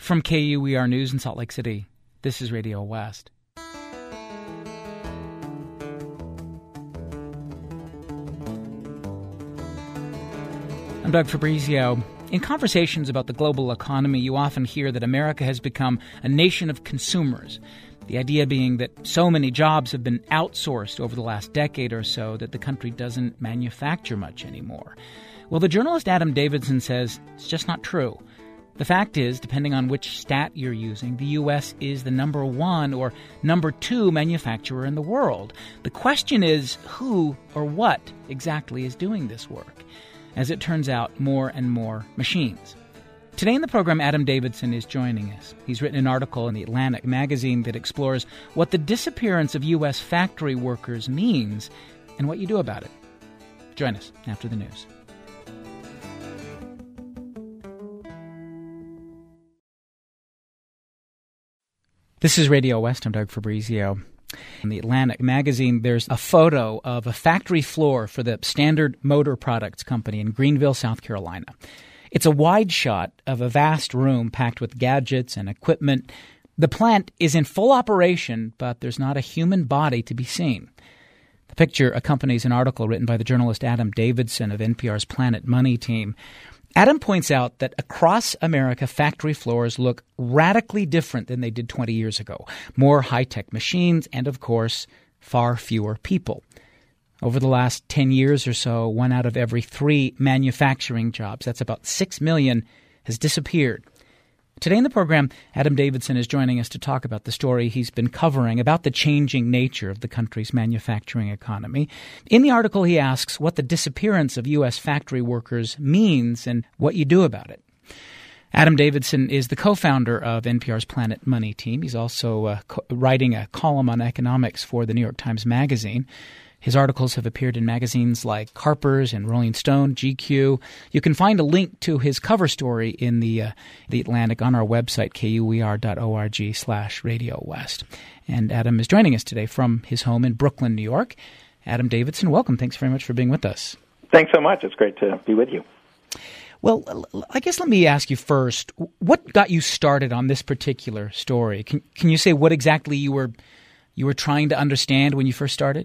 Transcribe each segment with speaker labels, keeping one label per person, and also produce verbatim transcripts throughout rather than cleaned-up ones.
Speaker 1: From K U E R News in Salt Lake City, this is Radio West. I'm Doug Fabrizio. In conversations about the global economy, you often hear that America has become a nation of consumers. The idea being that so many jobs have been outsourced over the last decade or so that the country doesn't manufacture much anymore. Well, the journalist Adam Davidson says it's just not true. The fact is, depending on which stat you're using, the U S is the number one or number two manufacturer in the world. The question is who or what exactly is doing this work? As it turns out, more and more machines. Today in the program, Adam Davidson is joining us. He's written an article in The Atlantic magazine that explores what the disappearance of U S factory workers means and what you do about it. Join us after the news. This is Radio West. I'm Doug Fabrizio. In The Atlantic magazine, there's a photo of a factory floor for the Standard Motor Products Company in Greenville, South Carolina. It's a wide shot of a vast room packed with gadgets and equipment. The plant is in full operation, but there's not a human body to be seen. The picture accompanies an article written by the journalist Adam Davidson of N P R's Planet Money team. Adam points out that across America, factory floors look radically different than they did twenty years ago. More high-tech machines and, of course, far fewer people. Over the last ten years or so, one out of every three manufacturing jobs, that's about six million, has disappeared. Today in the program, Adam Davidson is joining us to talk about the story he's been covering about the changing nature of the country's manufacturing economy. In the article, he asks what the disappearance of U S factory workers means and what you do about it. Adam Davidson is the co-founder of N P R's Planet Money team. He's also uh, co- writing a column on economics for the New York Times Magazine. His articles have appeared in magazines like Harper's and Rolling Stone, G Q. You can find a link to his cover story in the uh, the Atlantic on our website, K U E R dot org slash Radio West. And Adam is joining us today from his home in Brooklyn, New York. Adam Davidson, welcome. Thanks very much for being with us.
Speaker 2: Thanks so much. It's great to be with you.
Speaker 1: Well, I guess let me ask you first, what got you started on this particular story? Can can you say what exactly you were you were trying to understand when you first started?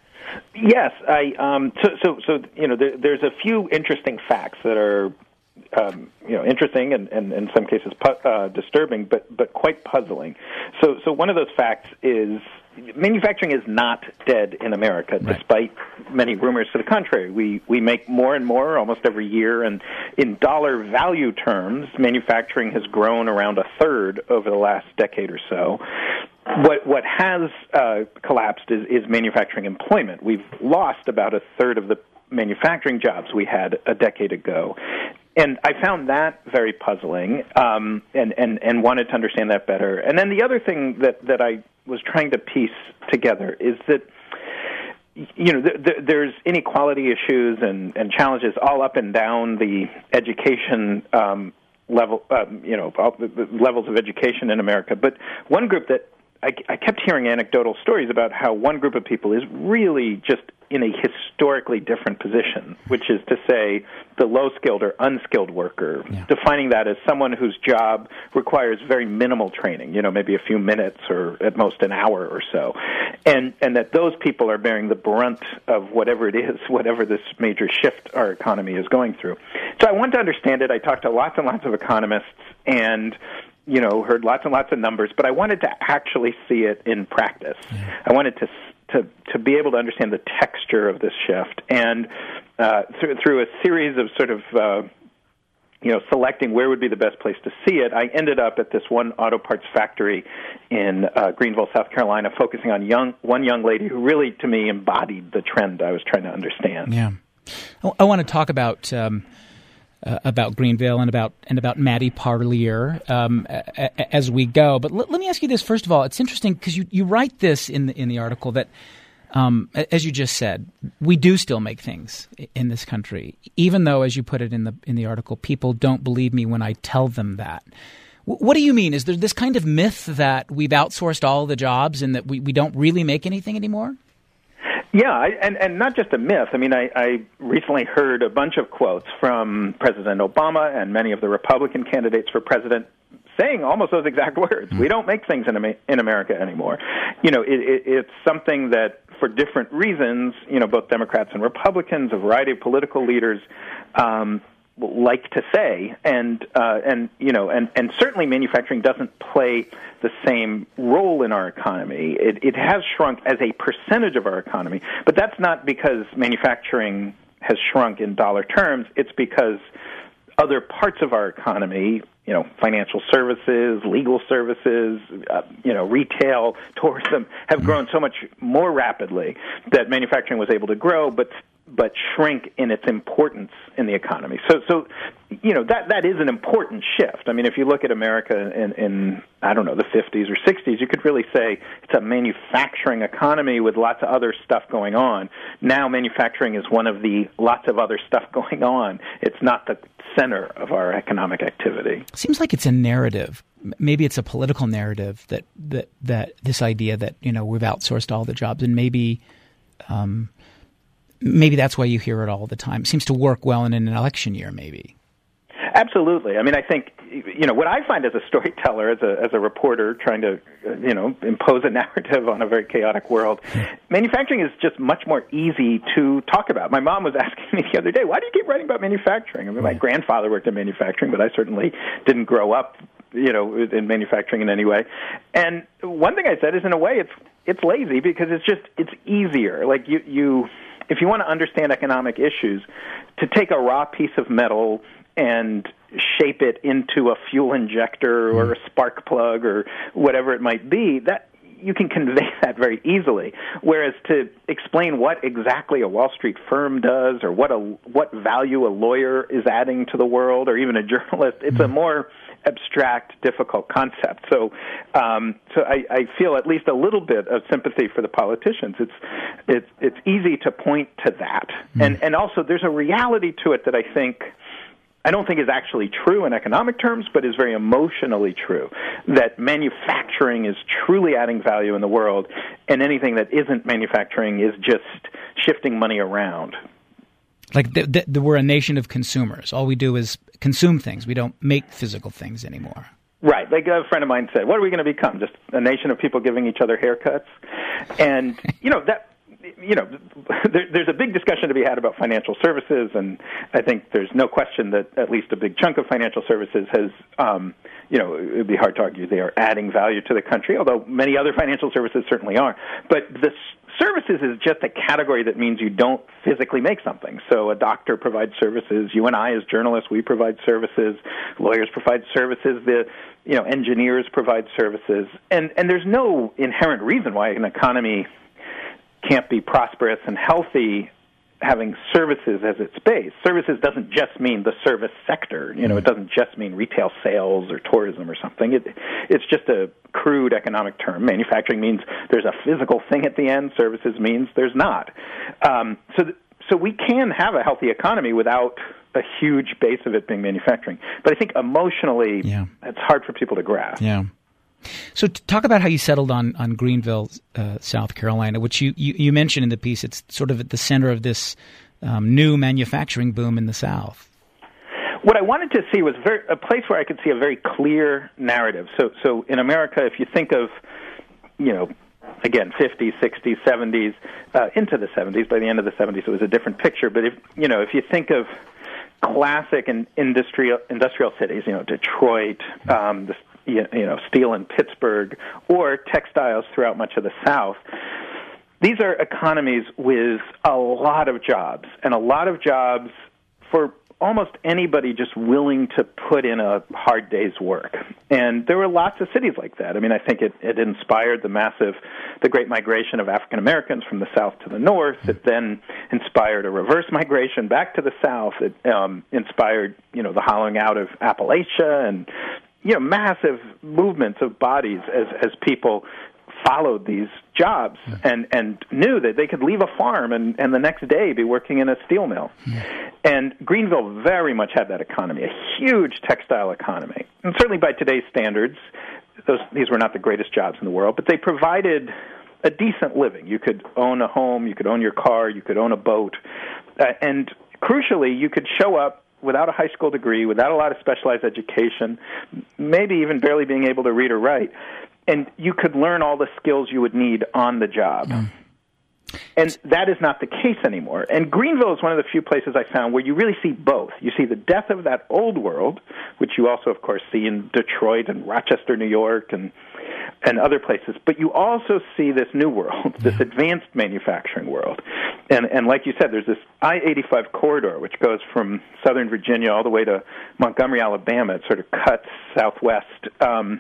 Speaker 2: Yes, I. Um, so, so, so, you know, there, there's a few interesting facts that are, um, you know, interesting and, and in some cases pu- uh, disturbing, but but quite puzzling. So, so one of those facts is manufacturing is not dead in America, right, despite many rumors to the contrary. We we make more and more almost every year, and in dollar value terms, manufacturing has grown around a third over the last decade or so. What what has uh, collapsed is, is manufacturing employment. We've lost about a third of the manufacturing jobs we had a decade ago. And I found that very puzzling um, and, and, and wanted to understand that better. And then the other thing that, that I was trying to piece together is that, you know, th- th- there's inequality issues and, and challenges all up and down the education um, level, um, you know, all the, the levels of education in America. But one group that I, I kept hearing anecdotal stories about how one group of people is really just in a historically different position, which is to say the low-skilled or unskilled worker, yeah. defining that as someone whose job requires very minimal training, you know, maybe a few minutes or at most an hour or so, and and that those people are bearing the brunt of whatever it is, whatever this major shift our economy is going through. So I wanted to understand it. I talked to lots and lots of economists and you know, heard lots and lots of numbers, but I wanted to actually see it in practice. Yeah. I wanted to to to be able to understand the texture of this shift, and uh, through, through a series of sort of uh, you know selecting where would be the best place to see it, I ended up at this one auto parts factory in uh, Greenville, South Carolina, focusing on young one young lady who really, to me, embodied the trend I was trying to understand.
Speaker 1: Yeah, I want to talk about. Um Uh, about Greenville and about and about Maddie Parlier um, a, a, as we go. But l- let me ask you this first of all. It's interesting because you, you write this in the in the article that, um, as you just said, we do still make things in this country, even though, as you put it in the in the article, people don't believe me when I tell them that. W- what do you mean? Is there this kind of myth that we've outsourced all the jobs and that we, we don't really make anything anymore?
Speaker 2: Yeah, I, and, and not just a myth. I mean, I, I recently heard a bunch of quotes from President Obama and many of the Republican candidates for president saying almost those exact words. Mm. We don't make things in, in America anymore. You know, it, it, it's something that, for different reasons, you know, both Democrats and Republicans, a variety of political leaders, um, like to say, and uh, and you know, and, and certainly manufacturing doesn't play the same role in our economy. It, it has shrunk as a percentage of our economy, but that's not because manufacturing has shrunk in dollar terms. It's because other parts of our economy, you know, financial services, legal services, uh, you know, retail, tourism, have grown so much more rapidly that manufacturing was able to grow, but but shrink in its importance in the economy. So, so you know, that that is an important shift. I mean, if you look at America in, in I don't know, the fifties or sixties, you could really say it's a manufacturing economy with lots of other stuff going on. Now manufacturing is one of the lots of other stuff going on. It's not the center of our economic activity.
Speaker 1: Seems like it's a narrative. Maybe it's a political narrative that, that, that this idea that, you know, we've outsourced all the jobs, and maybe um, maybe that's why you hear it all the time. It seems to work well in an election year, maybe.
Speaker 2: Absolutely. I mean, I think, you know, what I find as a storyteller, as a as a reporter trying to, you know, impose a narrative on a very chaotic world, manufacturing is just much more easy to talk about. My mom was asking me the other day, why do you keep writing about manufacturing? I mean, my grandfather worked in manufacturing, but I certainly didn't grow up, you know, in manufacturing in any way. And one thing I said is, in a way, it's it's lazy because it's just, it's easier. Like, you, you if you want to understand economic issues, to take a raw piece of metal and shape it into a fuel injector or a spark plug or whatever it might be, that you can convey that very easily. Whereas to explain what exactly a Wall Street firm does, or what a what value a lawyer is adding to the world, or even a journalist, it's a more abstract, difficult concept. So, um, so I, I feel at least a little bit of sympathy for the politicians. It's it's it's easy to point to that, mm. and and also there's a reality to it that I think. I don't think is actually true in economic terms, but is very emotionally true, that manufacturing is truly adding value in the world, and anything that isn't manufacturing is just shifting money around.
Speaker 1: Like the, the, the, we're a nation of consumers. All we do is consume things. We don't make physical things anymore.
Speaker 2: Right. Like a friend of mine said, what are we going to become? Just a nation of people giving each other haircuts? And, you know, that... You know, there, there's a big discussion to be had about financial services, and I think there's no question that at least a big chunk of financial services has, um, you know, it would be hard to argue they are adding value to the country, although many other financial services certainly are. But the services is just a category that means you don't physically make something. So a doctor provides services. You and I, as journalists, we provide services. Lawyers provide services. The you know engineers provide services, and and there's no inherent reason why an economy can't be prosperous and healthy having services as its base. Services doesn't just mean the service sector. You know, it doesn't just mean retail sales or tourism or something. It, it's just a crude economic term. Manufacturing means there's a physical thing at the end. Services means there's not. Um, so, th- so we can have a healthy economy without a huge base of it being manufacturing. But I think emotionally, yeah. it's hard for people to grasp.
Speaker 1: Yeah. So talk about how you settled on, on Greenville, uh, South Carolina, which you, you, you mentioned in the piece. It's sort of at the center of this um, new manufacturing boom in the South.
Speaker 2: What I wanted to see was very, a place where I could see a very clear narrative. So, so in America, if you think of, you know, again, fifties, sixties, seventies, uh, into the seventies, by the end of the seventies, it was a different picture. But if, you know, if you think of classic and industrial, industrial cities, you know, Detroit, um, the you know, steel in Pittsburgh, or textiles throughout much of the South. These are economies with a lot of jobs, and a lot of jobs for almost anybody just willing to put in a hard day's work. And there were lots of cities like that. I mean, I think it, it inspired the massive, the great migration of African Americans from the South to the North. It then inspired a reverse migration back to the South. It um, inspired, you know, the hollowing out of Appalachia and you know, massive movements of bodies as, as people followed these jobs yeah. and, and knew that they could leave a farm and, and the next day be working in a steel mill. Yeah. And Greenville very much had that economy, a huge textile economy. And certainly by today's standards, those, these were not the greatest jobs in the world, but they provided a decent living. You could own a home, you could own your car, you could own a boat, uh, and crucially, you could show up without a high school degree, without a lot of specialized education, maybe even barely being able to read or write, and you could learn all the skills you would need on the job. Mm. And that is not the case anymore. And Greenville is one of the few places I found where you really see both. You see the death of that old world, which you also, of course, see in Detroit and Rochester, New York, and and other places. But you also see this new world, this advanced manufacturing world. And and like you said, there's this I eighty-five corridor, which goes from Southern Virginia all the way to Montgomery, Alabama. It sort of cuts southwest, um,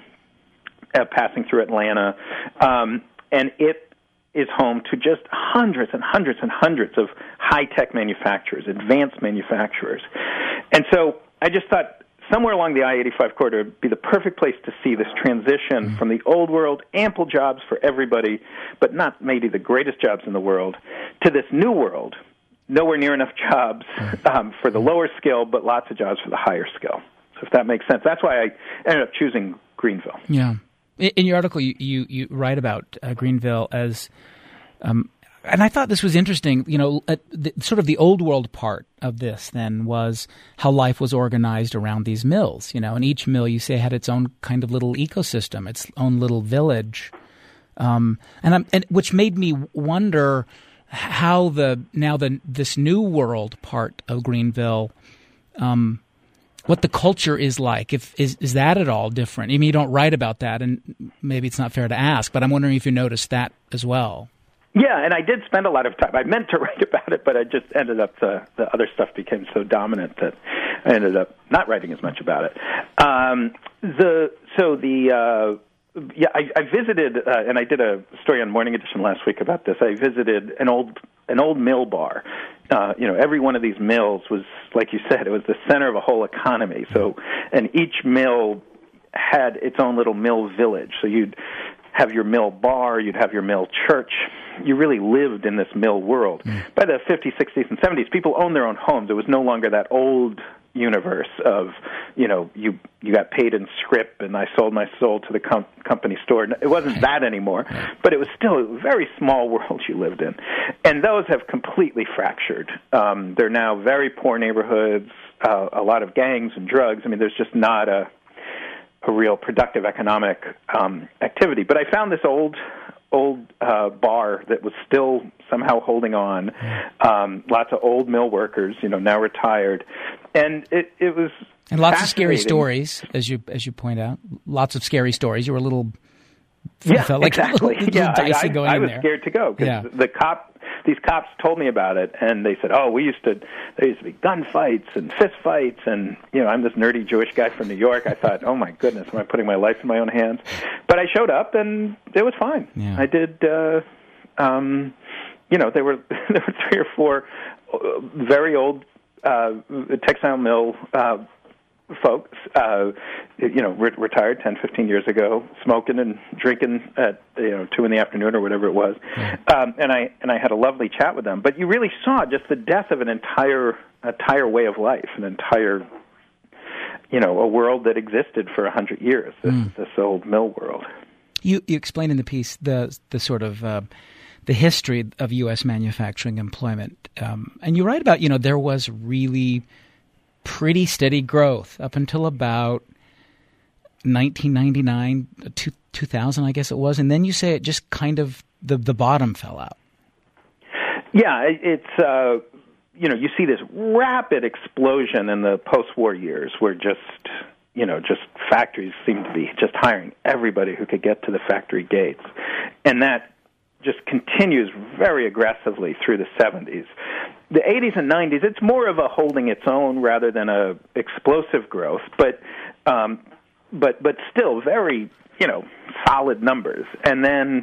Speaker 2: uh, passing through Atlanta. Um, and it is home to just hundreds and hundreds and hundreds of high-tech manufacturers, advanced manufacturers. And so I just thought somewhere along the I eighty-five corridor would be the perfect place to see this transition mm-hmm. from the old world, ample jobs for everybody, but not maybe the greatest jobs in the world, to this new world, nowhere near enough jobs um, for the lower skill, but lots of jobs for the higher skill. So if that makes sense, that's why I ended up choosing Greenville.
Speaker 1: Yeah. In your article, you, you, you write about uh, Greenville as, um, and I thought this was interesting, you know, uh, the, sort of the old world part of this then was how life was organized around these mills, you know, and each mill, you say, had its own kind of little ecosystem, its own little village, um, and, I'm, and which made me wonder how the, now the this new world part of Greenville, um, what the culture is like. If is is that at all different? I mean, you don't write about that, and maybe it's not fair to ask, but I'm wondering if you noticed that as well.
Speaker 2: Yeah, and I did spend a lot of time. I meant to write about it, but I just ended up, the, the other stuff became so dominant that I ended up not writing as much about it. Um, the So the... Uh, Yeah, I, I visited, uh, and I did a story on Morning Edition last week about this. I visited an old an old mill bar. Uh, you know, every one of these mills was, like you said, it was the center of a whole economy. So, and each mill had its own little mill village. So you'd have your mill bar, you'd have your mill church. You really lived in this mill world. Mm. By the fifties, sixties, and seventies, people owned their own homes. It was no longer that old universe of, you know, you you got paid in scrip and I sold my soul to the com- company store. It wasn't that anymore, but it was still a very small world you lived in. And those have completely fractured. Um, they're now very poor neighborhoods, uh, a lot of gangs and drugs. I mean, there's just not a, a real productive economic um, activity. But I found this old old uh, bar that was still somehow holding on. Um, lots of old mill workers, you know, now retired, and it it was
Speaker 1: and lots of scary stories, as you as you point out. Lots of scary stories. You were a little
Speaker 2: yeah,
Speaker 1: felt like
Speaker 2: exactly.
Speaker 1: a little,
Speaker 2: yeah,
Speaker 1: little dicey
Speaker 2: I,
Speaker 1: going
Speaker 2: I, I
Speaker 1: in
Speaker 2: was
Speaker 1: there.
Speaker 2: scared to go because
Speaker 1: yeah.
Speaker 2: the cop. These cops told me about it, and they said, "Oh, we used to. There used to be gunfights and fistfights, and you know, I'm this nerdy Jewish guy from New York." I thought, "Oh my goodness, am I putting my life in my own hands?" But I showed up, and it was fine.
Speaker 1: Yeah.
Speaker 2: I did. Uh, um, you know, there were there were three or four uh, very old uh, textile mill uh, folks, uh, you know, re- retired ten, fifteen years ago, smoking and drinking at, you know, two in the afternoon or whatever it was. Mm-hmm. Um, and I and I had a lovely chat with them. But you really saw just the death of an entire entire way of life, an entire, you know, a world that existed for a hundred years, this, mm. this old mill world.
Speaker 1: You, you explain in the piece the the sort of uh, the history of U S manufacturing employment. Um, and you write about, you know, there was really pretty steady growth up until about nineteen ninety-nine, two thousand, I guess it was. And then you say it just kind of, the, the bottom fell out.
Speaker 2: Yeah, it's, uh, you know, you see this rapid explosion in the post-war years where just, you know, just factories seem to be just hiring everybody who could get to the factory gates. And that just continues very aggressively through the seventies. The eighties and nineties, it's more of a holding its own rather than a explosive growth, but um, but but still very, you know, solid numbers. And then,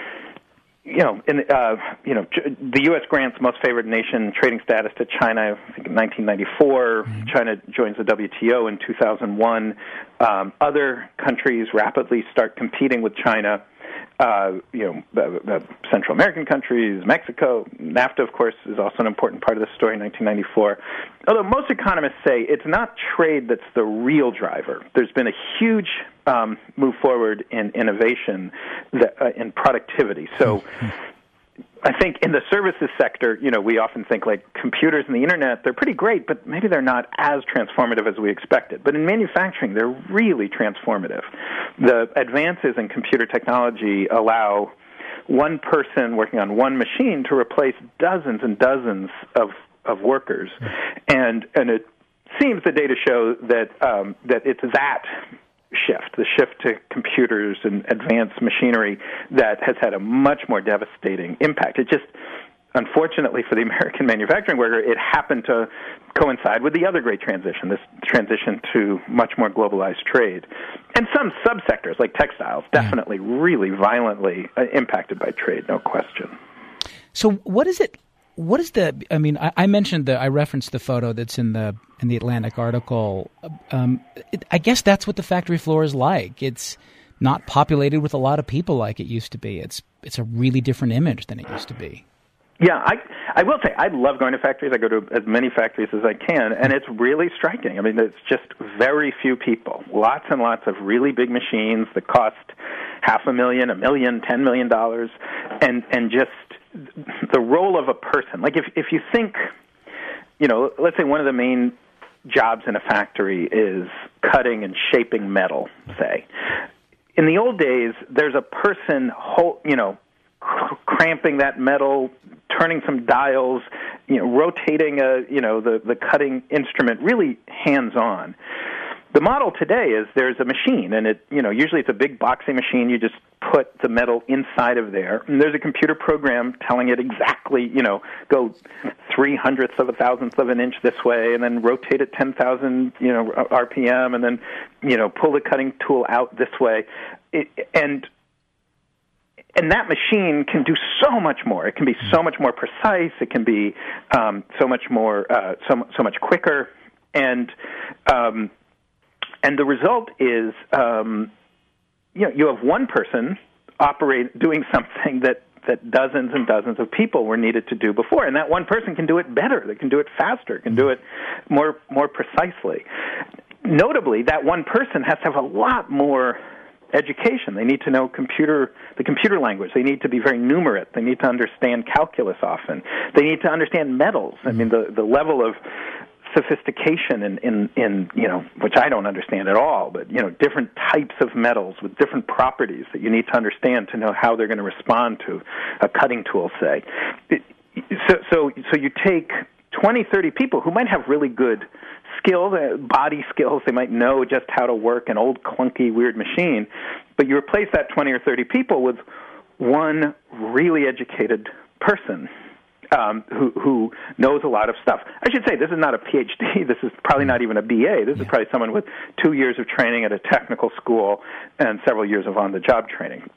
Speaker 2: you know, in uh, you know, the U S grants most favored nation trading status to China, I think in nineteen ninety-four. Mm-hmm. China joins the W T O in two thousand one. Um, other countries rapidly start competing with China. Uh, you know, uh, uh, Central American countries, Mexico, NAFTA, of course, is also an important part of the story in nineteen ninety-four. Although most economists say it's not trade that's the real driver. There's been a huge um, move forward in innovation, that, uh, in productivity. So I think in the services sector, you know, we often think like computers and the internet, they're pretty great, but maybe they're not as transformative as we expected. But in manufacturing, they're really transformative. The advances in computer technology allow one person working on one machine to replace dozens and dozens of, of workers. And and it seems the data show that um, that it's that shift, the shift to computers and advanced machinery, that has had a much more devastating impact. It just, unfortunately for the American manufacturing worker, it happened to coincide with the other great transition, this transition to much more globalized trade. And some subsectors, like textiles, definitely yeah. really violently uh, impacted by trade, no question.
Speaker 1: So what is it? What is the? I mean, I, I mentioned the. I referenced the photo that's in the in the Atlantic article. Um, it, I guess that's what the factory floor is like. It's not populated with a lot of people like it used to be. It's it's a really different image than it used to be.
Speaker 2: Yeah, I I will say I love going to factories. I go to as many factories as I can, and it's really striking. I mean, it's just very few people. Lots and lots of really big machines that cost half a million, a million, ten million dollars, and and just the role of a person. Like if if you think, you know, let's say one of the main jobs in a factory is cutting and shaping metal, say. In the old days, there's a person, whole, you know, cramping that metal, turning some dials, you know, rotating a, you know, the, the cutting instrument, really hands-on. The model today is there's a machine, and it, you know, usually it's a big boxing machine. You just put the metal inside of there, and there's a computer program telling it exactly, you know, go three hundredths of a thousandth of an inch this way, and then rotate it ten thousand, you know, R P M, and then, you know, pull the cutting tool out this way, it, and and that machine can do so much more. It can be so much more precise. It can be um, so much more, uh, so so much quicker, and um, and the result is, um, you know, you have one person operate doing something that, that dozens and dozens of people were needed to do before, and that one person can do it better. They can do it faster. Can do it more more precisely. Notably, that one person has to have a lot more education. They need to know computer the computer language. They need to be very numerate. They need to understand calculus often. They need to understand metals. I mean, the the level of sophistication in, in, in, you know, which I don't understand at all, but, you know, different types of metals with different properties that you need to understand to know how they're going to respond to a cutting tool, say. It, so, so, so you take twenty, thirty people who might have really good skills, uh, body skills. They might know just how to work an old, clunky, weird machine, but you replace that twenty or thirty people with one really educated person. Um, who, who knows a lot of stuff. I should say this is not a P H D. This is probably not even a B A. This yeah. is probably someone with two years of training at a technical school and several years of on-the-job training.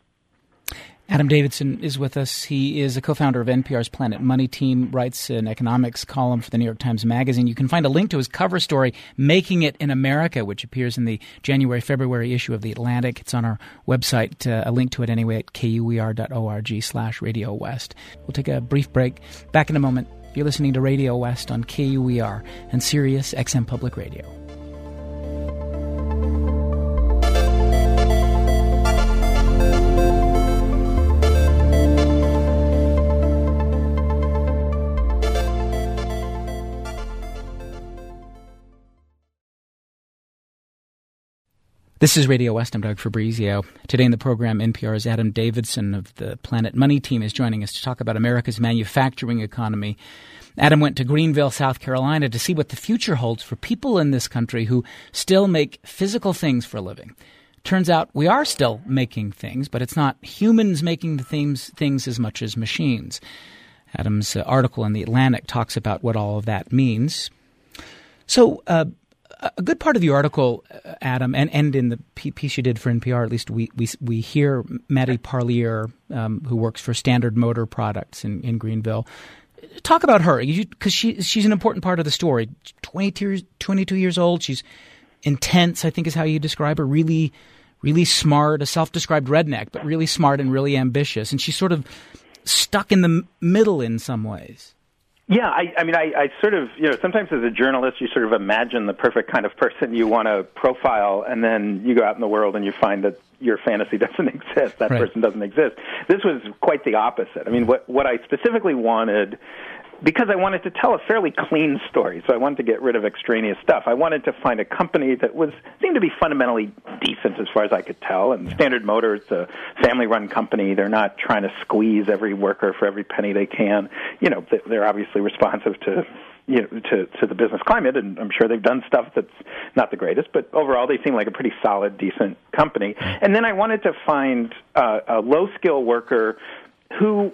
Speaker 1: Adam Davidson is with us. He is a co-founder of N P R's Planet Money team, writes an economics column for the New York Times Magazine. You can find a link to his cover story, Making It in America, which appears in the January-February issue of The Atlantic. It's on our website, uh, a link to it anyway at kuer.org slash Radio West. We'll take a brief break. Back in a moment. You're listening to Radio West on K U E R and Sirius X M Public Radio. This is Radio West. I'm Doug Fabrizio. Today in the program, N P R's Adam Davidson of the Planet Money team is joining us to talk about America's manufacturing economy. Adam went to Greenville, South Carolina to see what the future holds for people in this country who still make physical things for a living. Turns out we are still making things, but it's not humans making the things, things as much as machines. Adam's uh, article in The Atlantic talks about what all of that means. So, uh, a good part of your article, Adam, and, and in the piece you did for N P R, at least we we, we hear Maddie Parlier, um, who works for Standard Motor Products in, in Greenville. Talk about her, because she she's an important part of the story. twenty-two, twenty-two years old. She's intense, I think is how you describe her. Really, really smart, a self-described redneck, but really smart and really ambitious. And she's sort of stuck in the middle in some ways.
Speaker 2: Yeah, I, I mean, I, I sort of, you know, sometimes as a journalist, you sort of imagine the perfect kind of person you want to profile, and then you go out in the world and you find that your fantasy doesn't exist. That right. person doesn't exist. This was quite the opposite. I mean, what what I specifically wanted, because I wanted to tell a fairly clean story, so I wanted to get rid of extraneous stuff. I wanted to find a company that was seemed to be fundamentally decent as far as I could tell. And yeah. Standard Motor, it's a family-run company. They're not trying to squeeze every worker for every penny they can. You know, they're obviously responsive to you know to, to the business climate, and I'm sure they've done stuff that's not the greatest, but overall they seem like a pretty solid, decent company. And then I wanted to find uh, a low-skill worker who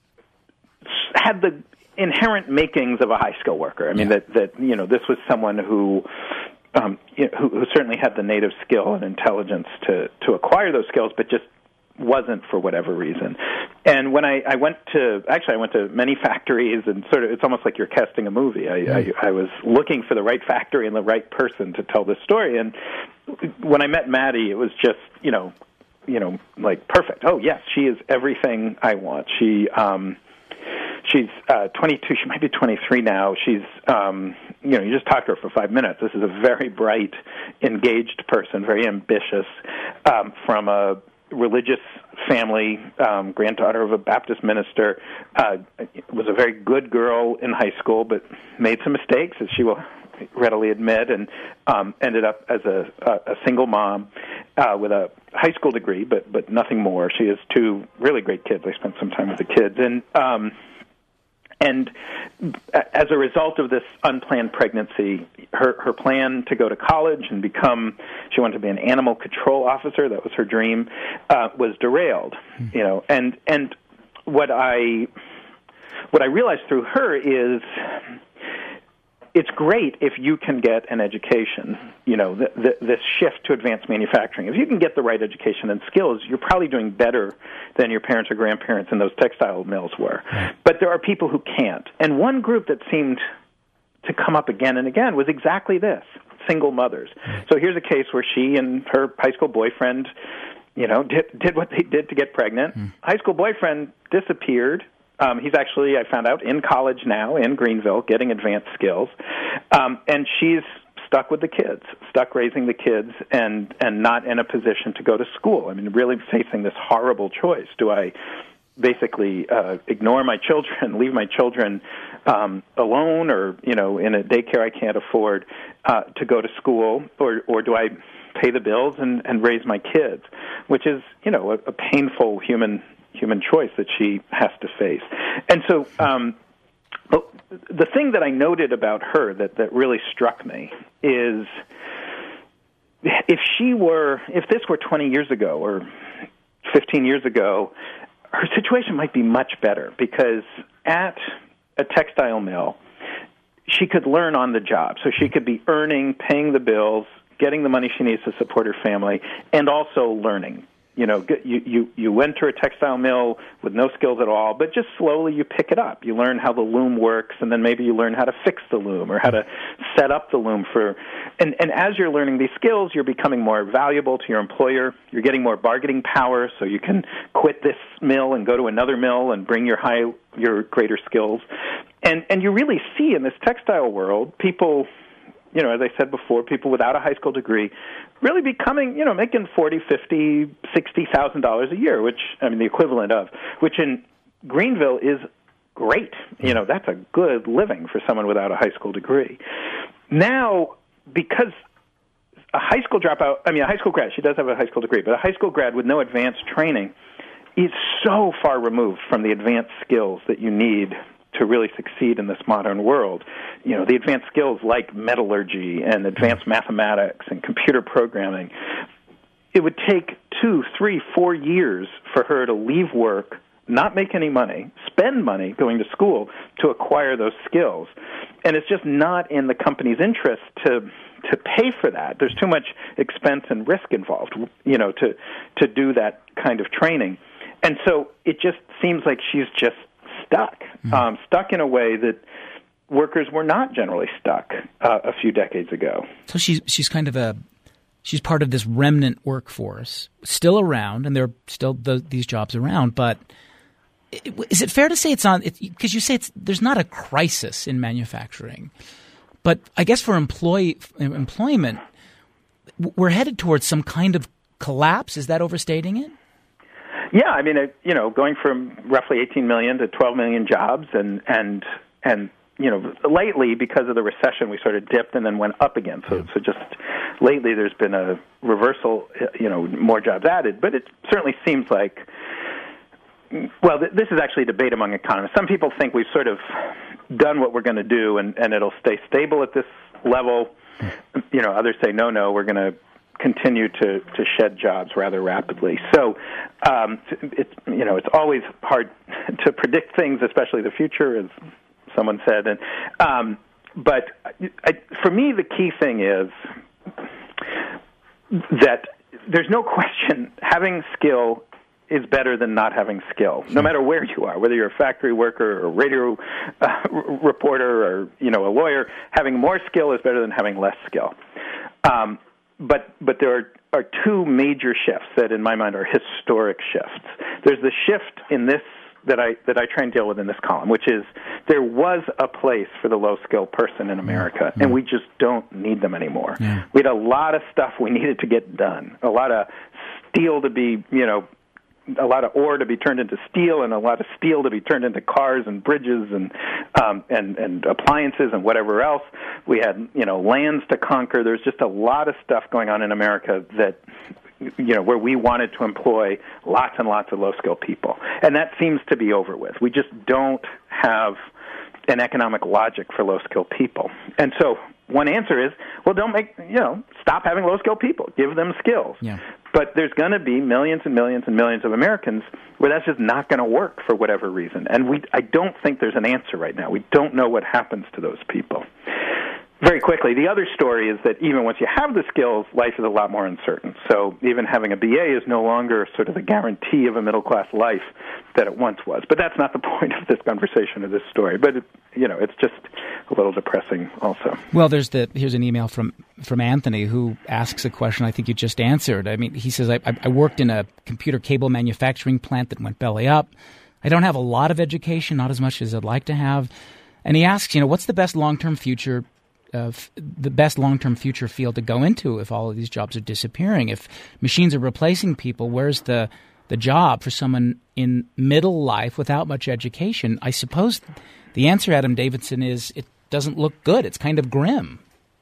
Speaker 2: had the inherent makings of a high skill worker. I mean, yeah. that, that, you know, this was someone who, um, you know, who, who certainly had the native skill and intelligence to, to acquire those skills, but just wasn't for whatever reason. And when I, I went to, actually I went to many factories, and sort of, it's almost like you're casting a movie. I, yeah. I, I was looking for the right factory and the right person to tell this story. And when I met Maddie, it was just, you know, you know, like perfect. Oh yes, she is everything I want. She, um, She's uh, twenty-two. She might be twenty-three now. She's, um, you know, you just talk to her for five minutes. This is a very bright, engaged person, very ambitious, um, from a religious family, um, granddaughter of a Baptist minister. Uh, was a very good girl in high school, but made some mistakes, as she will readily admit, and um, ended up as a, a, a single mom uh, with a high school degree, but but nothing more. She has two really great kids. I spent some time with the kids, and. Um, And as a result of this unplanned pregnancy, her her plan to go to college and become, she wanted to be an animal control officer, that was her dream, uh, was derailed. You know, and and what I what I realized through her is, it's great if you can get an education, you know, the, the, this shift to advanced manufacturing. If you can get the right education and skills, you're probably doing better than your parents or grandparents in those textile mills were. But there are people who can't. And one group that seemed to come up again and again was exactly this, single mothers. So here's a case where she and her high school boyfriend, you know, did, did what they did to get pregnant. Mm. High school boyfriend disappeared. Um, he's actually, I found out, in college now in Greenville, getting advanced skills. Um, and she's stuck with the kids, stuck raising the kids, and, and not in a position to go to school. I mean, really facing this horrible choice. Do I basically uh, ignore my children, leave my children um, alone, or, you know, in a daycare I can't afford uh, to go to school, or, or do I pay the bills and, and raise my kids, which is, you know, a, a painful human human choice that she has to face. And so um, the thing that I noted about her that, that really struck me is, if she were, if this were twenty years ago or fifteen years ago, her situation might be much better, because at a textile mill, she could learn on the job. So she could be earning, paying the bills, getting the money she needs to support her family, and also learning. You know, you, you, you enter a textile mill with no skills at all, but just slowly you pick it up. You learn how the loom works, and then maybe you learn how to fix the loom or how to set up the loom for. And, and as you're learning these skills, you're becoming more valuable to your employer. You're getting more bargaining power, so you can quit this mill and go to another mill and bring your high, your greater skills. And and you really see in this textile world people, you know, as I said before, people without a high school degree really becoming, you know, making forty, fifty, sixty thousand dollars a year, which, I mean, the equivalent of, which in Greenville is great. You know, that's a good living for someone without a high school degree. Now, because a high school dropout, I mean, a high school grad, she does have a high school degree, but a high school grad with no advanced training is so far removed from the advanced skills that you need to really succeed in this modern world. You know, the advanced skills like metallurgy and advanced mathematics and computer programming. It would take two, three, four years for her to leave work, not make any money, spend money going to school to acquire those skills. And it's just not in the company's interest to to pay for that. There's too much expense and risk involved, you know, to to do that kind of training. And so it just seems like she's just stuck, mm-hmm. um, stuck in a way that workers were not generally stuck uh, a few decades ago.
Speaker 1: So she's she's kind of a she's part of this remnant workforce, still around, and there are still the, these jobs around, but is it fair to say it's on, because you say it's, there's not a crisis in manufacturing, but I guess for employee employment, we're headed towards some kind of collapse. Is that overstating it?
Speaker 2: Yeah, I mean, you know, going from roughly eighteen million to twelve million jobs, and and and you know, lately because of the recession, we sort of dipped and then went up again. So, so just lately, there's been a reversal. You know, more jobs added, but it certainly seems like. Well, th- this is actually a debate among economists. Some people think we've sort of done what we're going to do, and, and it'll stay stable at this level. You know, others say no, no, we're going to continue to, to shed jobs rather rapidly. So, um, it's you know, it's always hard to predict things, especially the future, as someone said. And um, but I, for me, the key thing is that there's no question having skill is better than not having skill, no matter where you are, whether you're a factory worker or a radio uh, r- reporter or, you know, a lawyer. Having more skill is better than having less skill. Um, but but there are, are two major shifts that, in my mind, are historic shifts. There's the shift in this that I that I try and deal with in this column, which is there was a place for the low-skill person in America, mm-hmm. and we just don't need them anymore. Yeah. We had a lot of stuff we needed to get done, a lot of steel to be, you know, a lot of ore to be turned into steel, and a lot of steel to be turned into cars and bridges and um, and and appliances and whatever else. We had, you know, lands to conquer. There's just a lot of stuff going on in America that, you know, where we wanted to employ lots and lots of low-skilled people, and that seems to be over with. We just don't have an economic logic for low-skilled people, and so one answer is, well, don't make, you know, stop having low-skilled people. Give them skills.
Speaker 1: Yeah.
Speaker 2: But there's going to be millions and millions and millions of Americans where that's just not going to work for whatever reason. And we, I don't think there's an answer right now. We don't know what happens to those people. Very quickly, the other story is that even once you have the skills, life is a lot more uncertain. So even having a B A is no longer sort of the guarantee of a middle-class life that it once was. But that's not the point of this conversation or this story. But, it, you know, it's just a little depressing also.
Speaker 1: Well, there's the here's an email from, from Anthony who asks a question I think you just answered. I mean, he says, I, I worked in a computer cable manufacturing plant that went belly up. I don't have a lot of education, not as much as I'd like to have. And he asks, you know, what's the best long-term future of the best long-term future field to go into if all of these jobs are disappearing? If machines are replacing people, where's the the job for someone in middle life without much education? I suppose the answer, Adam Davidson, is it doesn't look good. It's kind of grim.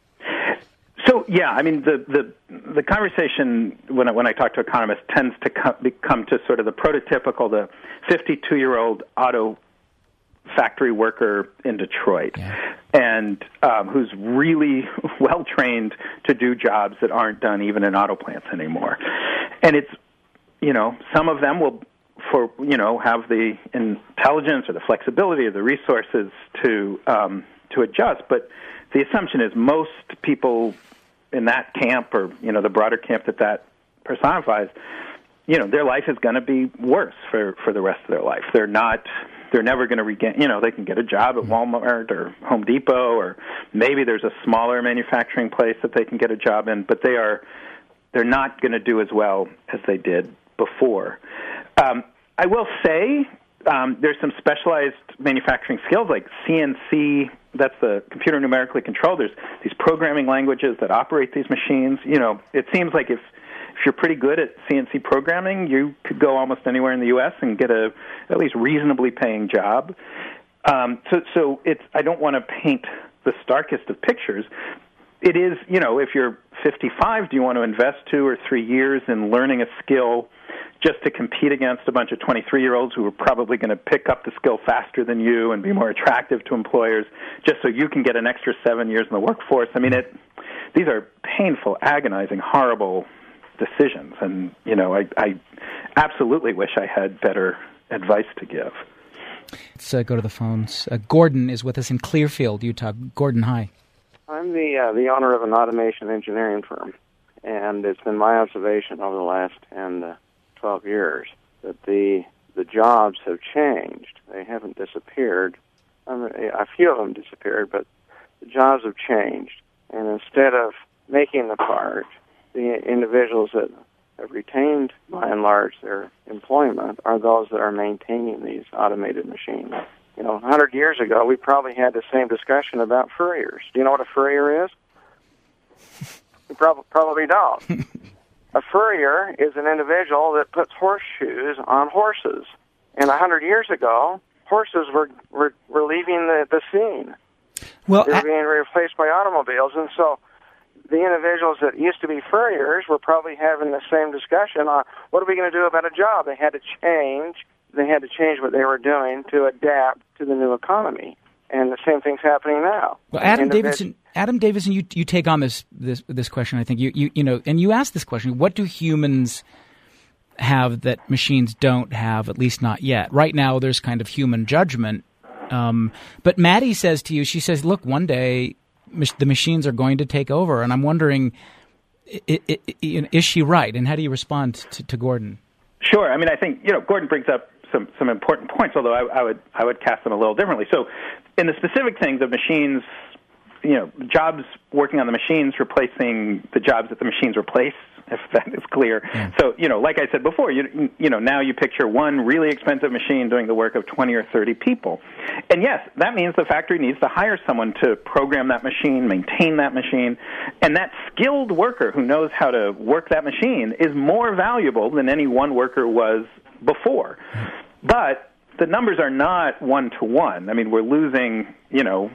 Speaker 2: So, yeah, I mean, the the, the conversation when I, when I talk to economists tends to come, become to sort of the prototypical, the fifty-two-year-old auto factory worker in Detroit, yeah. and um, who's really well-trained to do jobs that aren't done even in auto plants anymore. And it's, you know, some of them will, for you know, have the intelligence or the flexibility or the resources to um, to adjust, but the assumption is most people in that camp, or, you know, the broader camp that that personifies, you know, their life is going to be worse for, for the rest of their life. They're not... They're never going to regain, you know, they can get a job at Walmart or Home Depot, or maybe there's a smaller manufacturing place that they can get a job in, but they are, they're not going to do as well as they did before. Um, I will say um, there's some specialized manufacturing skills like C N C, that's the computer numerically controlled. There's these programming languages that operate these machines. You know, it seems like if If you're pretty good at C N C programming, you could go almost anywhere in the U S and get a at least reasonably paying job. Um, so, so it's. I don't want to paint the starkest of pictures. It is, you know, if you're fifty-five, do you want to invest two or three years in learning a skill just to compete against a bunch of twenty-three-year-olds who are probably going to pick up the skill faster than you and be more attractive to employers, just so you can get an extra seven years in the workforce? I mean, it. These are painful, agonizing, horrible decisions, and you know, I, I absolutely wish I had better advice to give.
Speaker 1: Let's uh, go to the phones. Uh, Gordon is with us in Clearfield, Utah. Gordon, hi.
Speaker 3: I'm the uh, the owner of an automation engineering firm, and it's been my observation over the last ten to twelve years that the the jobs have changed. They haven't disappeared. I mean, a few of them disappeared, but the jobs have changed. And instead of making the part, the individuals that have retained, by and large, their employment are those that are maintaining these automated machines. You know, one hundred years ago, we probably had the same discussion about furriers. Do you know what a furrier is? You prob- probably don't. A furrier is an individual that puts horseshoes on horses. And one hundred years ago, horses were, were, were leaving the, the scene.
Speaker 1: Well,
Speaker 3: they were
Speaker 1: I-
Speaker 3: being replaced by automobiles. And so the individuals that used to be furriers were probably having the same discussion on what are we going to do about a job. They had to change. They had to change what they were doing to adapt to the new economy. And the same thing's happening now.
Speaker 1: Well, Adam
Speaker 3: Individ-
Speaker 1: Davidson, Adam Davidson, you you take on this this this question. I think you you you know, and you ask this question: what do humans have that machines don't have? At least not yet. Right now, there's kind of human judgment. Um, but Maddie says to you, she says, "Look, one day mach- the machines are going to take over," and I'm wondering, I- I- I- is she right? And how do you respond to, to Gordon?
Speaker 2: Sure. I mean, I think, you know, Gordon brings up some, some important points, although I, I would I would cast them a little differently. So in the specific things of machines, you know, jobs working on the machines replacing the jobs that the machines replace, if that is clear. Yeah. So, you know, like I said before, you you know, now you picture one really expensive machine doing the work of twenty or thirty people. And yes, that means the factory needs to hire someone to program that machine, maintain that machine, and that skilled worker who knows how to work that machine is more valuable than any one worker was before. But the numbers are not one-to-one. I mean, we're losing, you know,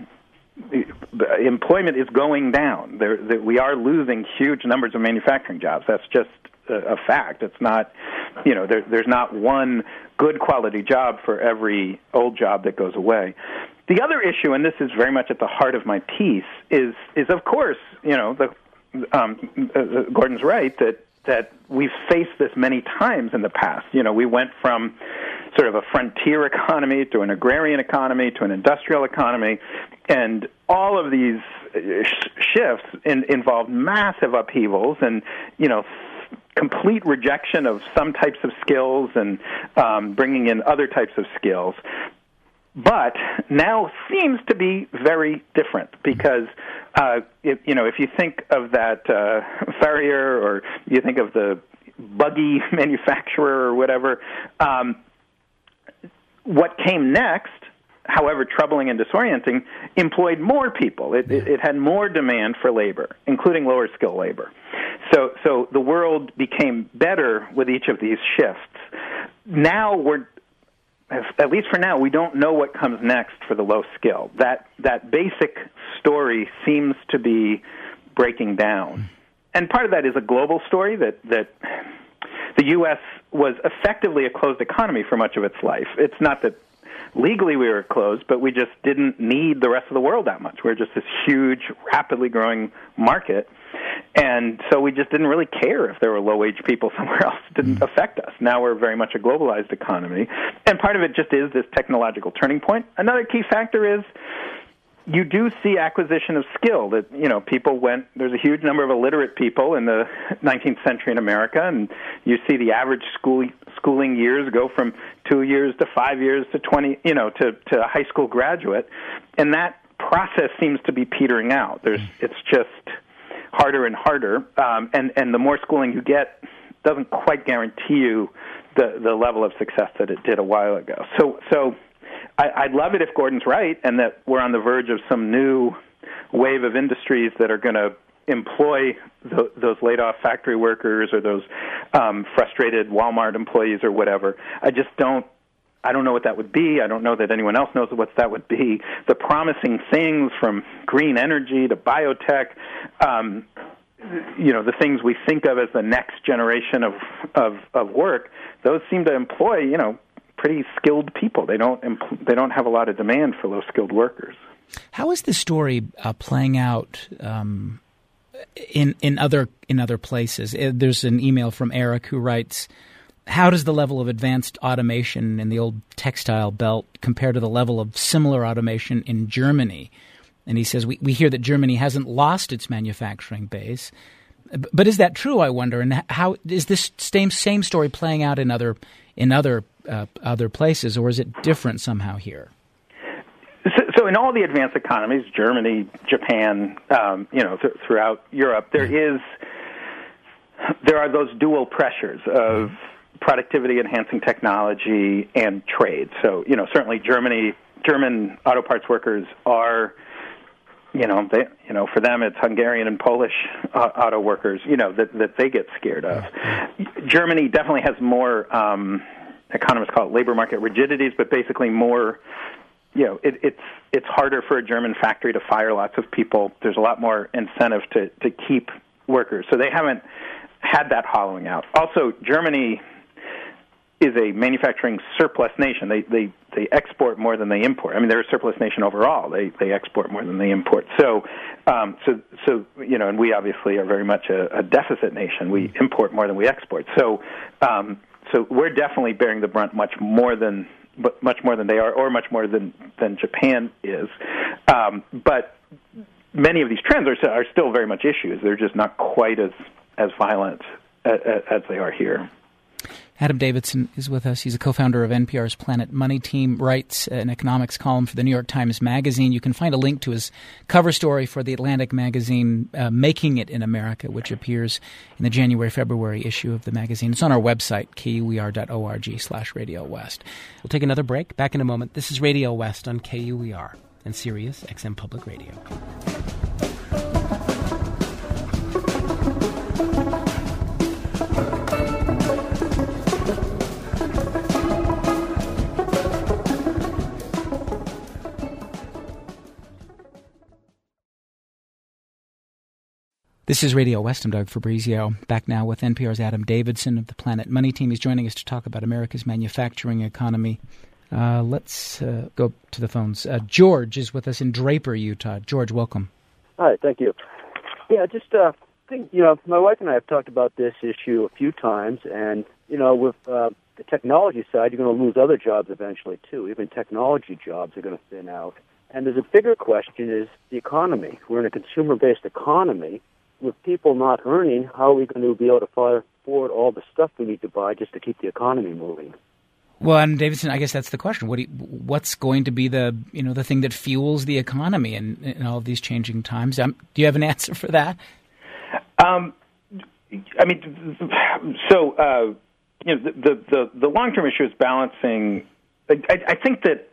Speaker 2: employment is going down. There, there, we are losing huge numbers of manufacturing jobs. That's just a, a fact. It's not, you know, there, there's not one good quality job for every old job that goes away. The other issue, and this is very much at the heart of my piece, is, is of course, you know, the, um, uh, Gordon's right that that we've faced this many times in the past. You know, we went from sort of a frontier economy to an agrarian economy to an industrial economy, and all of these shifts in, involved massive upheavals and, you know, complete rejection of some types of skills and um, bringing in other types of skills. But now seems to be very different because, uh, if, you know, if you think of that uh, farrier or you think of the buggy manufacturer or whatever, um, what came next, however troubling and disorienting, employed more people. It, it, it had more demand for labor, including lower skill labor. So, so the world became better with each of these shifts. Now we're At least for now, we don't know what comes next for the low skill. That that basic story seems to be breaking down. And part of that is a global story that, that the U S was effectively a closed economy for much of its life. It's not that legally we were closed, but we just didn't need the rest of the world that much. We were just this huge, rapidly growing market. And so we just didn't really care if there were low-wage people somewhere else. It didn't affect us. Now we're very much a globalized economy. And part of it just is this technological turning point. Another key factor is you do see acquisition of skill. That, you know, people went, there's a huge number of illiterate people in the nineteenth century in America, and you see the average school, schooling years go from two years to five years to twenty, you know, to, to a high school graduate. And that process seems to be petering out. There's, it's just harder and harder, um, and, and the more schooling you get doesn't quite guarantee you the, the level of success that it did a while ago. So so I, I'd love it if Gordon's right and that we're on the verge of some new wave of industries that are going to employ the, those laid-off factory workers or those um, frustrated Walmart employees or whatever. I just don't I don't know what that would be. I don't know that anyone else knows what that would be. The promising things from green energy to biotech, um, you know, the things we think of as the next generation of, of, of work, those seem to employ, you know, pretty skilled people. They don't empl- they don't have a lot of demand for those skilled workers.
Speaker 1: How is this story uh, playing out um, in in other in other places? There's an email from Eric who writes, how does the level of advanced automation in the old textile belt compare to the level of similar automation in Germany? And he says, we, we hear that Germany hasn't lost its manufacturing base. But is that true, I wonder? And how is this same same story playing out in other in other uh, other places, or is it different somehow here?
Speaker 2: So, so in all the advanced economies, Germany, Japan, um, you know, th- throughout Europe, there is there are those dual pressures of productivity-enhancing technology and trade. So, you know, certainly Germany, German auto parts workers are, you know, they, you know, for them it's Hungarian and Polish uh, auto workers, you know, that that they get scared of. Germany definitely has more, um, economists call it labor market rigidities, but basically more, you know, it, it's it's harder for a German factory to fire lots of people. There's a lot more incentive to, to keep workers. So they haven't had that hollowing out. Also, Germany is a manufacturing surplus nation. They they they export more than they import. I mean, they're a surplus nation overall. They they export more than they import. So um, so so you know, and we obviously are very much a, a deficit nation. We import more than we export. So um, so we're definitely bearing the brunt much more than but much more than they are, or much more than than Japan is. Um, but many of these trends are are still very much issues. They're just not quite as as violent as, as they are here.
Speaker 1: Adam Davidson is with us. He's a co-founder of N P R's Planet Money Team, writes an economics column for the New York Times Magazine. You can find a link to his cover story for the Atlantic magazine, uh, Making It in America, which appears in the January-February issue of the magazine. It's on our website, K U E R dot org slash Radio West. We'll take another break. Back in a moment. This is Radio West on K U E R and Sirius X M Public Radio. This is Radio West. I'm Doug Fabrizio, back now with N P R's Adam Davidson of the Planet Money Team. He's joining us to talk about America's manufacturing economy. Uh, let's uh, go to the phones. Uh, George is with us in Draper, Utah. George, welcome.
Speaker 4: Hi, thank you. Yeah, just uh, think, you know, my wife and I have talked about this issue a few times, and, you know, with uh, the technology side, you're going to lose other jobs eventually, too. Even technology jobs are going to thin out. And there's a bigger question is the economy. We're in a consumer-based economy. With people not earning, how are we going to be able to afford all the stuff we need to buy just to keep the economy moving?
Speaker 1: Well, and Davidson, I guess that's the question. What do you, what's going to be the you know the thing that fuels the economy in, in all of these changing times? Um, do you have an answer for that?
Speaker 2: Um, I mean, so uh, you know, the the, the long term issue is balancing. I, I think that.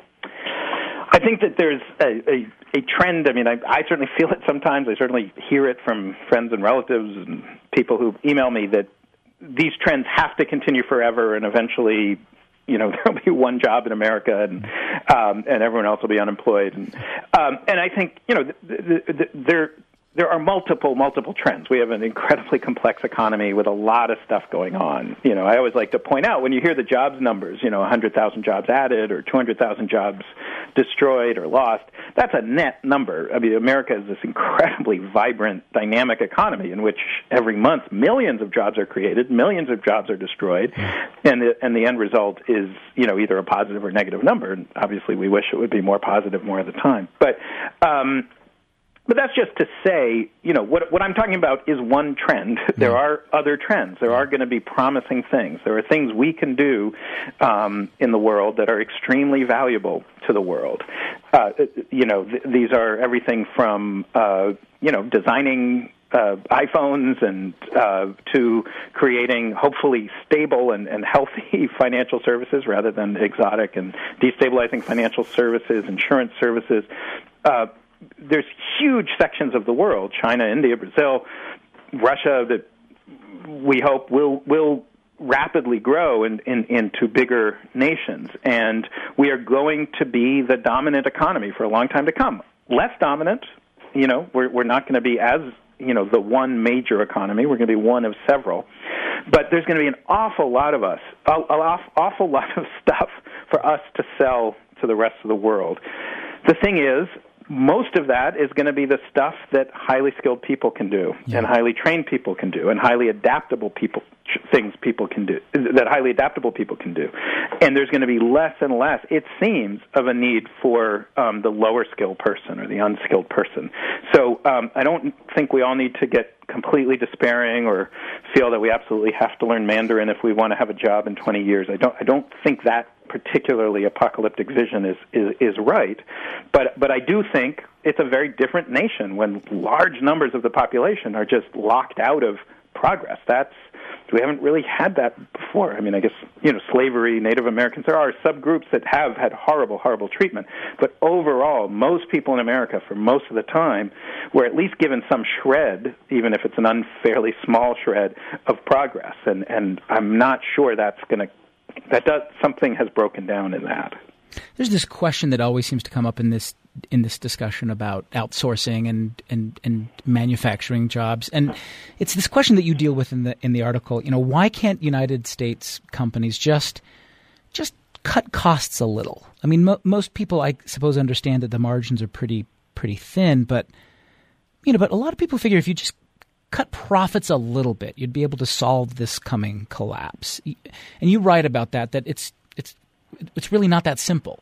Speaker 2: I think that there's a, a, a trend. I mean, I, I certainly feel it sometimes. I certainly hear it from friends and relatives and people who email me that these trends have to continue forever, and eventually, you know, there'll be one job in America, and um, and everyone else will be unemployed. And um, and I think, you know, the, the, the, there there are multiple multiple trends. We have an incredibly complex economy with a lot of stuff going on. You know, I always like to point out when you hear the jobs numbers, you know, one hundred thousand jobs added or two hundred thousand jobs destroyed or lost, that's a net number. I mean, America is this incredibly vibrant, dynamic economy in which every month millions of jobs are created, millions of jobs are destroyed, and the, and the end result is, you know, either a positive or negative number. And obviously we wish it would be more positive more of the time. But um, But that's just to say, you know, what what I'm talking about is one trend. There are other trends. There are going to be promising things. There are things we can do um, in the world that are extremely valuable to the world. Uh, you know, th- these are everything from, uh, you know, designing uh, iPhones and uh, to creating hopefully stable and, and healthy financial services rather than exotic and destabilizing financial services, insurance services. Uh, There's huge sections of the world, China, India, Brazil, Russia, that we hope will will rapidly grow in, in, into bigger nations. And we are going to be the dominant economy for a long time to come. Less dominant, you know, we're, we're not going to be as, you know, the one major economy. We're going to be one of several. But there's going to be an awful lot of us, an awful lot of stuff for us to sell to the rest of the world. The thing is, most of that is going to be the stuff that highly skilled people can do, yeah. and highly trained people can do, and highly adaptable people things people can do that highly adaptable people can do. And there's going to be less and less, it seems, of a need for um, the lower skilled person or the unskilled person. So um, I don't think we all need to get completely despairing or feel that we absolutely have to learn Mandarin if we want to have a job in twenty years. I don't. I don't think that particularly apocalyptic vision is, is, is right. But but I do think it's a very different nation when large numbers of the population are just locked out of progress. That's we haven't really had that before. I mean, I guess, you know, slavery, Native Americans, there are subgroups that have had horrible, horrible treatment. But overall, most people in America, for most of the time, were at least given some shred, even if it's an unfairly small shred, of progress. And, and I'm not sure that's going to, that does, something has broken down in that.
Speaker 1: There's this question that always seems to come up in this in this discussion about outsourcing and, and, and manufacturing jobs, and it's this question that you deal with in the in the article. You know, why can't United States companies just just cut costs a little? I mean, mo- most people, I suppose, understand that the margins are pretty pretty thin, but you know, but a lot of people figure if you just cut profits a little bit, you'd be able to solve this coming collapse. And you write about that that it's it's it's really not that simple.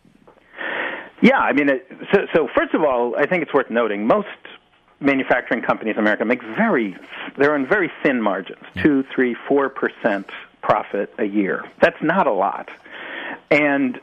Speaker 2: Yeah, I mean, it, so, so first of all, I think it's worth noting most manufacturing companies in America make very, they're on very thin margins, two, three, four percent profit a year. That's not a lot. And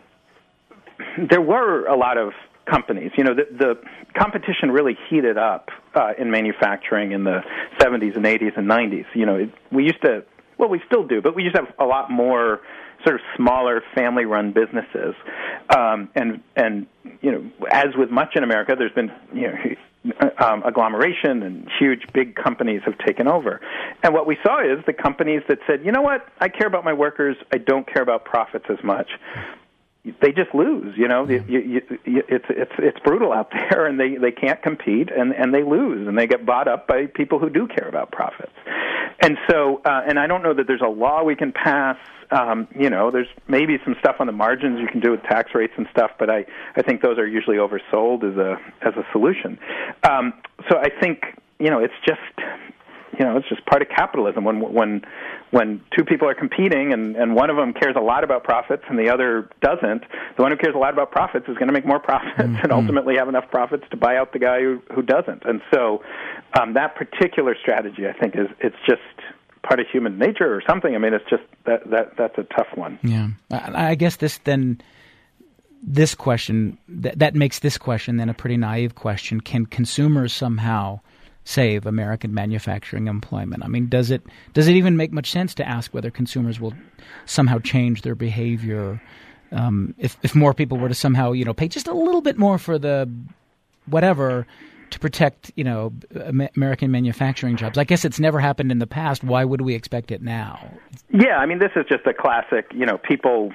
Speaker 2: there were a lot of companies. You know, the, the competition really heated up uh, in manufacturing in the seventies and eighties and nineties. You know, it, we used to, well, we still do, but we used to have a lot more sort of smaller family-run businesses, um, and and you know, as with much in America, there's been you know um, agglomeration, and huge big companies have taken over. And what we saw is the companies that said, you know what, I care about my workers, I don't care about profits as much. They just lose, you know. You, you, you, it's it's it's brutal out there, and they, they can't compete, and, and they lose, and they get bought up by people who do care about profits. And so, uh, and I don't know that there's a law we can pass. Um, you know, there's maybe some stuff on the margins you can do with tax rates and stuff, but I, I think those are usually oversold as a as a solution. Um, so I think, you know, it's just, you know, it's just part of capitalism. When when when two people are competing and, and one of them cares a lot about profits and the other doesn't, the one who cares a lot about profits is going to make more profits mm-hmm. and ultimately have enough profits to buy out the guy who, who doesn't. And so um, that particular strategy, I think, is it's just part of human nature or something. I mean, it's just that that that's a tough one.
Speaker 1: Yeah, I guess this then this question that that makes this question then a pretty naive question. Can consumers somehow save American manufacturing employment? I mean, does it does it even make much sense to ask whether consumers will somehow change their behavior um, if if more people were to somehow you know pay just a little bit more for the whatever to protect, you know, American manufacturing jobs? I guess it's never happened in the past. Why would we expect it now?
Speaker 2: Yeah, I mean, this is just a classic, you know, people,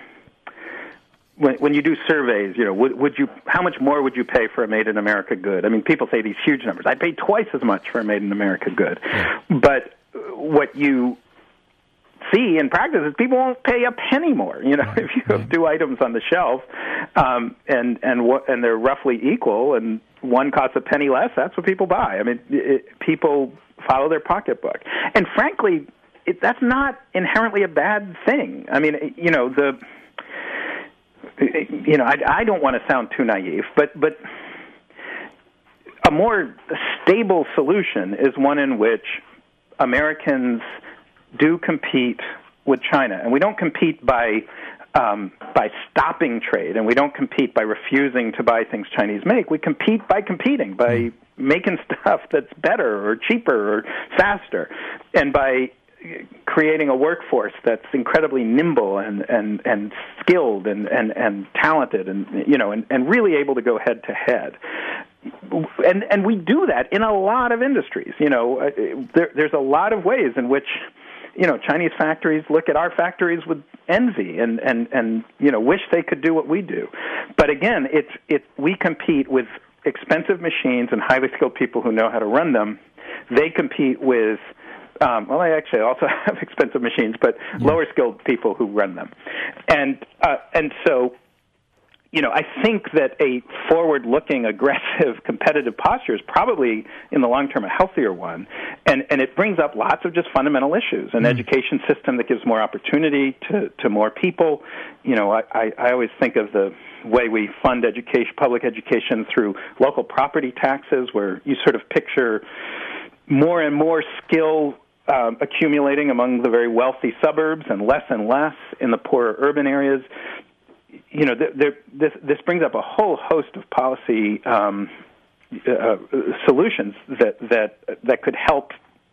Speaker 2: when when you do surveys, you know, would, would you, how much more would you pay for a Made in America good? I mean, people say these huge numbers. I'd pay twice as much for a Made in America good. Yeah. But what you see in practice is people won't pay a penny more. You know, right, if you have right. two items on the shelf, um, and and what and they're roughly equal, and one costs a penny less, that's what people buy. I mean, it, people follow their pocketbook, and frankly, it, that's not inherently a bad thing. I mean, you know, the you know, I, I don't want to sound too naive, but but a more stable solution is one in which Americans do compete with China, and we don't compete by um, by stopping trade, and we don't compete by refusing to buy things Chinese make. We compete by competing, by making stuff that's better or cheaper or faster, and by creating a workforce that's incredibly nimble and, and, and skilled and, and, and talented, and you know, and, and really able to go head to head. And and we do that in a lot of industries. You know, there, there's a lot of ways in which, you know, Chinese factories look at our factories with envy and, and, and you know, wish they could do what we do. But again, it's it we compete with expensive machines and highly skilled people who know how to run them. They compete with, um, well, I actually also have expensive machines, but yeah. lower skilled people who run them. And uh, and so, you know, I think that a forward-looking, aggressive, competitive posture is probably, in the long term, a healthier one. And, and it brings up lots of just fundamental issues. An mm. education system that gives more opportunity to, to more people. You know, I, I, I always think of the way we fund education, public education through local property taxes, where you sort of picture more and more skill um, accumulating among the very wealthy suburbs and less and less in the poorer urban areas. You know, there, this this brings up a whole host of policy um, uh, solutions that that that could help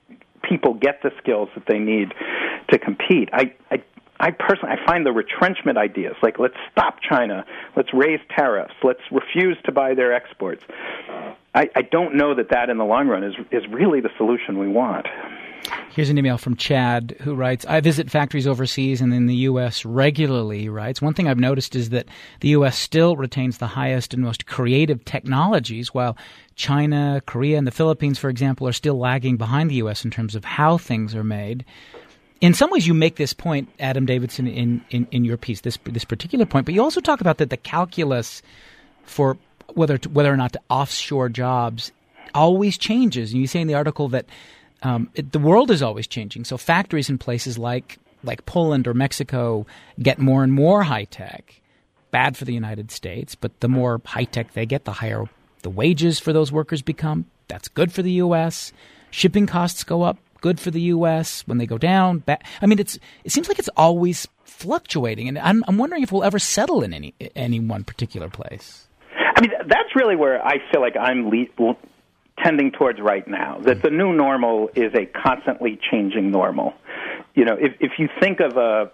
Speaker 2: people get the skills that they need to compete. I, I I personally, I find the retrenchment ideas, like let's stop China, let's raise tariffs, let's refuse to buy their exports. I, I don't know that that in the long run is is really the solution we want.
Speaker 1: Here's an email from Chad who writes, I visit factories overseas and in the U S regularly, he writes. One thing I've noticed is that the U S still retains the highest and most creative technologies, while China, Korea, and the Philippines, for example, are still lagging behind the U S in terms of how things are made. In some ways, you make this point, Adam Davidson, in, in, in your piece, this this particular point, but you also talk about that the calculus for whether to, whether or not to offshore jobs always changes. And you say in the article that um, it, the world is always changing. So factories in places like like Poland or Mexico get more and more high tech. Bad for the United States, but the more high tech they get, the higher the wages for those workers become. That's good for the U S. Shipping costs go up. Good for the U S. When they go down, bad. I mean, it's it seems like it's always fluctuating, and I'm I'm wondering if we'll ever settle in any any one particular place.
Speaker 2: I mean, that's really where I feel like I'm le- tending towards right now, that the new normal is a constantly changing normal. You know, if if you think of a,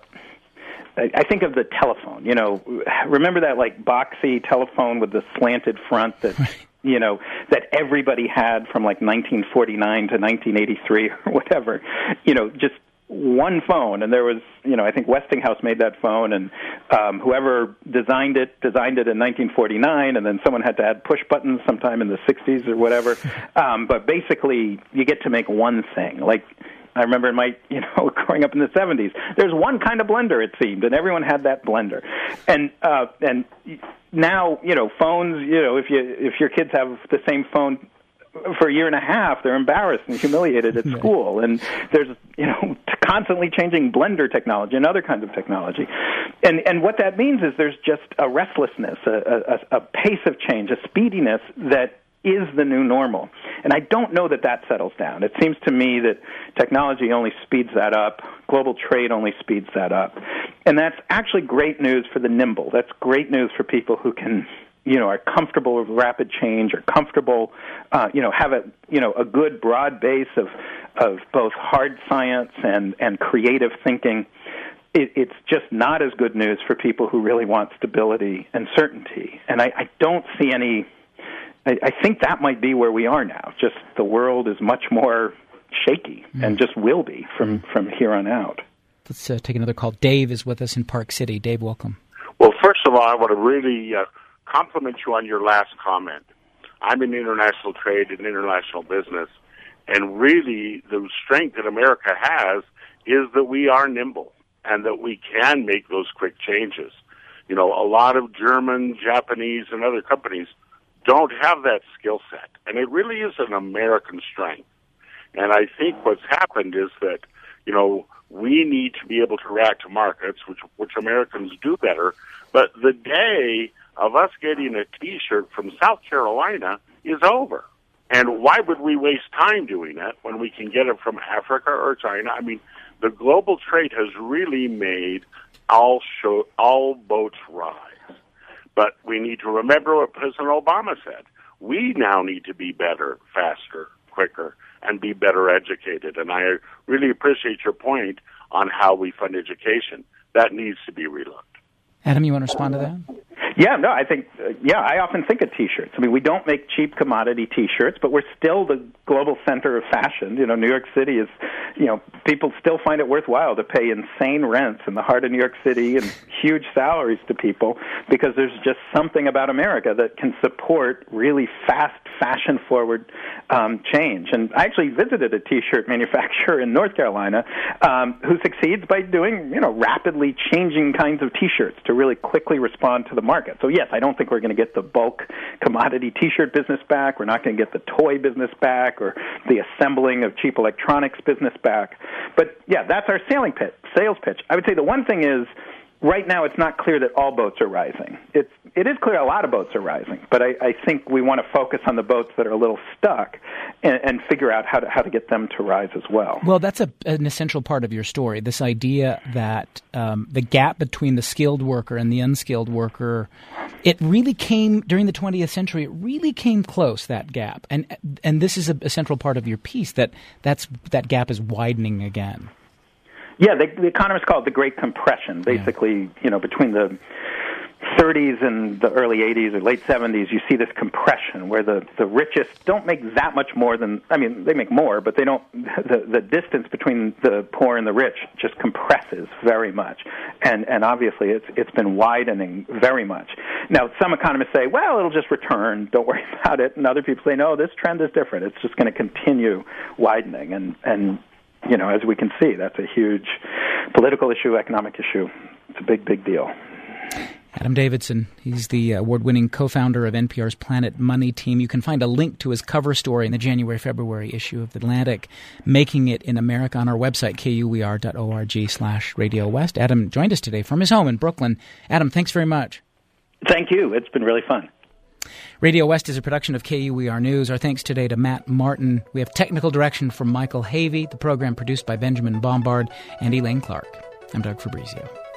Speaker 2: I think of the telephone, you know, remember that like boxy telephone with the slanted front that, you know, that everybody had from like nineteen forty-nine to nineteen eighty-three or whatever, you know, just one phone. And there was, you know, I think Westinghouse made that phone, and um, whoever designed it, designed it in nineteen forty-nine, and then someone had to add push buttons sometime in the sixties or whatever. Um, but basically, you get to make one thing. Like, I remember in my, you know, growing up in the seventies, there's one kind of blender, it seemed, and everyone had that blender. And uh, and now, you know, phones, you know, if you if your kids have the same phone for a year and a half, they're embarrassed and humiliated at school. And there's, you know, constantly changing blender technology and other kinds of technology. And and what that means is there's just a restlessness, a, a, a pace of change, a speediness that is the new normal. And I don't know that that settles down. It seems to me that technology only speeds that up. Global trade only speeds that up. And that's actually great news for the nimble. That's great news for people who can, you know, are comfortable with rapid change, or comfortable, uh, you know, have a, you know, a good broad base of, of both hard science and, and creative thinking. It, it's just not as good news for people who really want stability and certainty. And I, I don't see any, I, I think that might be where we are now. Just the world is much more shaky mm. and just will be from, mm. from here on out.
Speaker 1: Let's uh, take another call. Dave is with us in Park City. Dave, welcome.
Speaker 5: Well, first of all, I want to really uh, compliment you on your last comment. I'm in international trade and international business, and really the strength that America has is that we are nimble and that we can make those quick changes. You know, a lot of German, Japanese, and other companies don't have that skill set, and it really is an American strength. And I think what's happened is that, you know, we need to be able to react to markets, which which Americans do better, but the day of us getting a T-shirt from South Carolina is over. And why would we waste time doing that when we can get it from Africa or China? I mean, the global trade has really made all show, all boats rise. But we need to remember what President Obama said. We now need to be better, faster, quicker, and be better educated. And I really appreciate your point on how we fund education. That needs to be relooked.
Speaker 1: Adam, you want to respond to that?
Speaker 2: Yeah, no, I think, uh, yeah, I often think of T-shirts. I mean, we don't make cheap commodity T-shirts, but we're still the global center of fashion. You know, New York City is, you know, people still find it worthwhile to pay insane rents in the heart of New York City and huge salaries to people because there's just something about America that can support really fast, fashion-forward um, change. And I actually visited a T-shirt manufacturer in North Carolina um, who succeeds by doing, you know, rapidly changing kinds of T-shirts to really quickly respond to the market. So, yes, I don't think we're going to get the bulk commodity T-shirt business back. We're not going to get the toy business back or the assembling of cheap electronics business back. But, yeah, that's our sailing pitch, sales pitch. I would say the one thing is, right now it's not clear that all boats are rising. It's it is clear a lot of boats are rising, but I, I think we want to focus on the boats that are a little stuck and, and figure out how to how to get them to rise as well.
Speaker 1: Well, that's a, an essential part of your story, this idea that um, the gap between the skilled worker and the unskilled worker, it really came during the twentieth century, it really came close, that gap. And and this is a, a central part of your piece, that that's, that gap is widening again.
Speaker 2: Yeah, the, the economists call it the Great Compression. Basically, yeah. you know, between the thirties and the early eighties or late seventies, you see this compression where the, the richest don't make that much more than, I mean, they make more, but they don't, the, the distance between the poor and the rich just compresses very much. And, and obviously it's, it's been widening very much. Now, some economists say, well, it'll just return, don't worry about it. And other people say, no, this trend is different. It's just going to continue widening. And, and, you know, as we can see, that's a huge political issue, economic issue. It's a big, big deal.
Speaker 1: Adam Davidson, he's the award-winning co-founder of N P R's Planet Money team. You can find a link to his cover story in the January-February issue of The Atlantic, Making It in America, on our website, K U E R dot org slash Radio West. Adam joined us today from his home in Brooklyn. Adam, thanks very much.
Speaker 2: Thank you. It's been really fun.
Speaker 1: Radio West is a production of K U E R News. Our thanks today to Matt Martin. We have technical direction from Michael Havey. The program produced by Benjamin Bombard and Elaine Clark. I'm Doug Fabrizio.